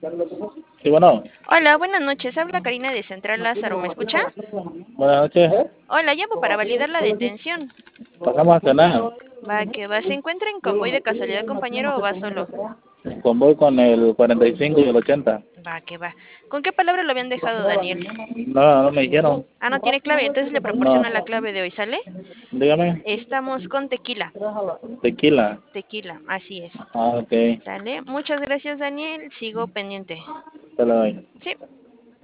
Sí, bueno, Hola, buenas noches. Habla Karina de Central Lázaro. ¿Me escucha? buenas noches. Hola, llamo para validar la detención. Pasamos a cenar. Va, que va. ¿Se encuentra en convoy de casualidad, compañero, o va solo? Convoy con el 45 y el 80. Va, que va. ¿Con qué palabra lo habían dejado, Daniel? No, no me dijeron. Ah, no tiene clave. Entonces le No, proporciona la clave de hoy, ¿sale? dígame. Estamos con tequila. Tequila. Tequila, así es. Ah, ok. Sale. Muchas gracias, Daniel. Sigo pendiente. Te lo doy. Sí.